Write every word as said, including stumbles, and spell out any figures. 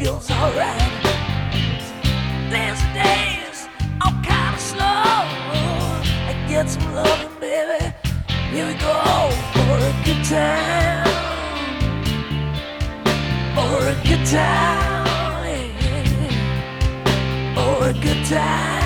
feels alright. Dance days, all kinda slow. I get some loving, baby. Here we go for a good time. For a good time. For a good time.